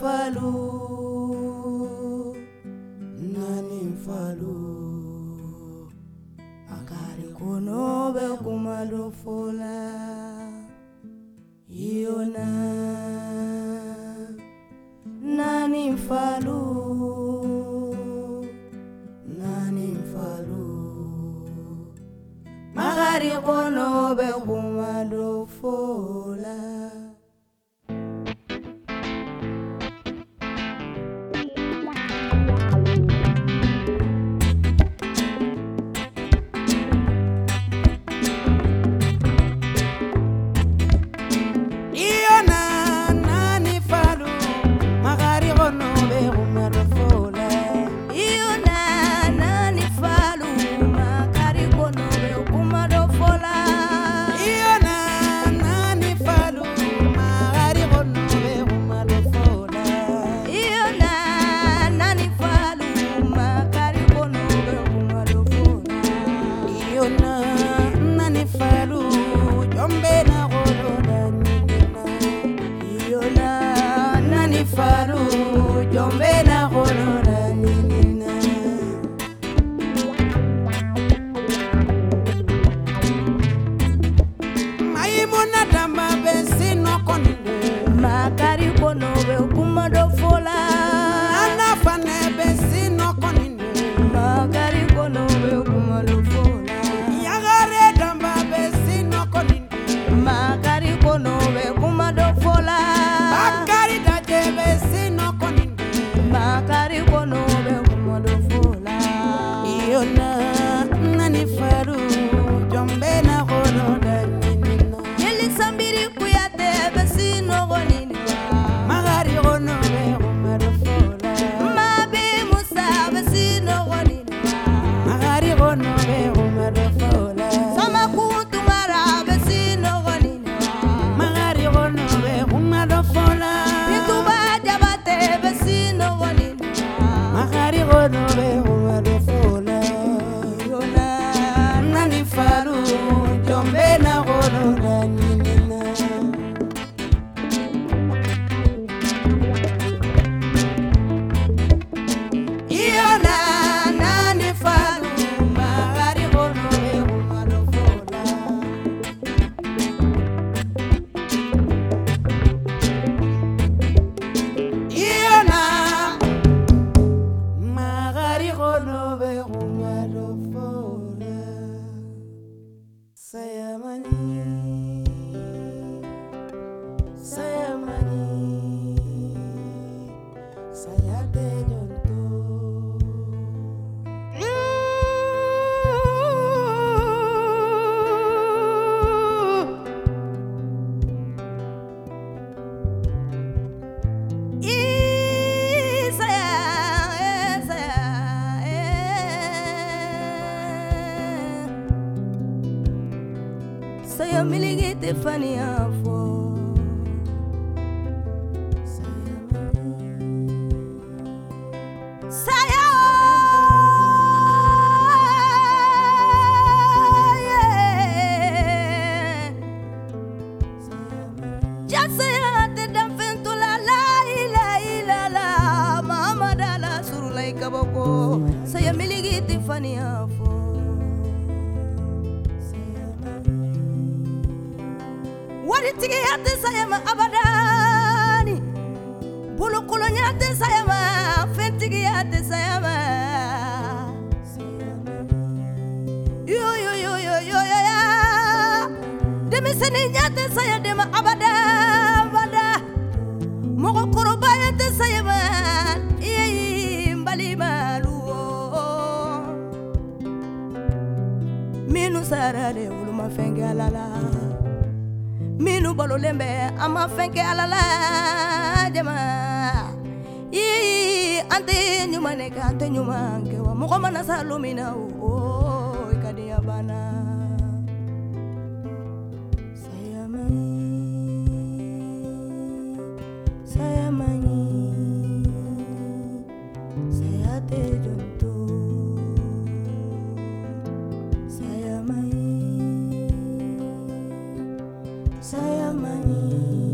falu, nani falu. Akari kono be kumado fola, iona nani falu, nani falu. Magari kono be kumado fola. Saya miliki Tiffany Afo. Saya Jasaya te danfentu la la mama dala surulai kaboko. Saya miliki Tiffany Afo. Waritigi yate sayama abadani, bulu kolonyate sayama, fentigi yate sayama. Yo ya, demi seni yate saya dema abada. Mogo koroba yate sayama, mbali maluo. Minu sarade uluma fenge alala. Minu balo lembe ama fenke alala jama ante nyuma neka ante nyuma ngewa muko mana salumina o ikadia bana saya mani saya te jonto saya mani